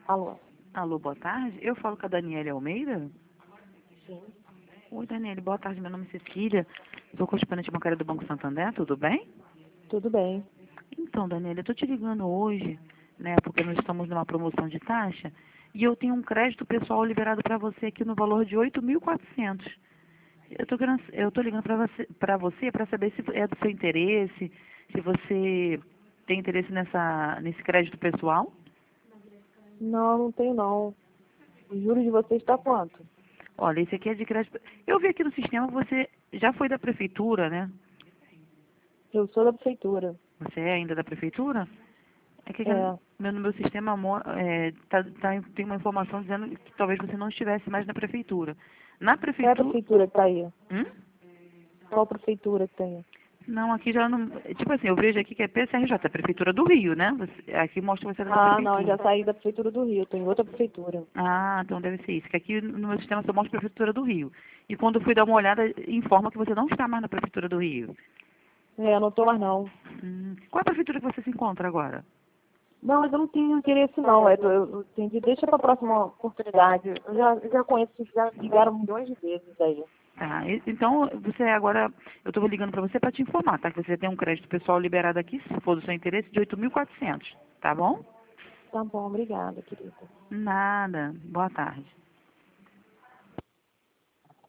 Alô? Alô, boa tarde. Eu falo com a Daniele Almeida. Sim. Oi, Daniele, boa tarde. Meu nome é Cecília. Sou correspondente bancária do Banco Santander, tudo bem? Tudo bem. Então, Daniele, eu estou te ligando hoje, né, porque nós estamos numa promoção de taxa e eu tenho um crédito pessoal liberado para você aqui no valor de 8.400. Eu tô ligando para você para saber se é do seu interesse, se você tem interesse nesse crédito pessoal. Não, não tenho não. O juro de você está quanto? Olha, esse aqui é de crédito. Eu vi aqui no sistema, você já foi da prefeitura, né? Eu sou da prefeitura. Você é ainda da prefeitura? É que aqui É. no meu sistema tem uma informação dizendo que talvez você não estivesse mais na prefeitura. Na Qual é a prefeitura. prefeitura que tá aí? Hum? Qual prefeitura que tem? Não, aqui já não. Tipo assim, eu vejo aqui que é PCRJ, a Prefeitura do Rio, né? Aqui mostra que você era da Ah, não, eu já prefeitura. saí da prefeitura do Rio. Tô em outra prefeitura. Ah, então deve ser isso. Que aqui no meu sistema só mostra a Prefeitura do Rio. E quando eu fui dar uma olhada, informa que você não está mais na Prefeitura do Rio. É, eu não tô mais não. Qual é a prefeitura que você se encontra agora? Não, mas eu não tenho interesse não. Eu entendi. Deixa pra próxima oportunidade. Eu já conheço, já ligaram milhões de vezes aí. Tá, então você agora, eu estou ligando para você para te informar, tá? Que você tem um crédito pessoal liberado aqui, se for do seu interesse, de 8.400, tá bom? Tá bom, obrigada, querida. Nada. Boa tarde.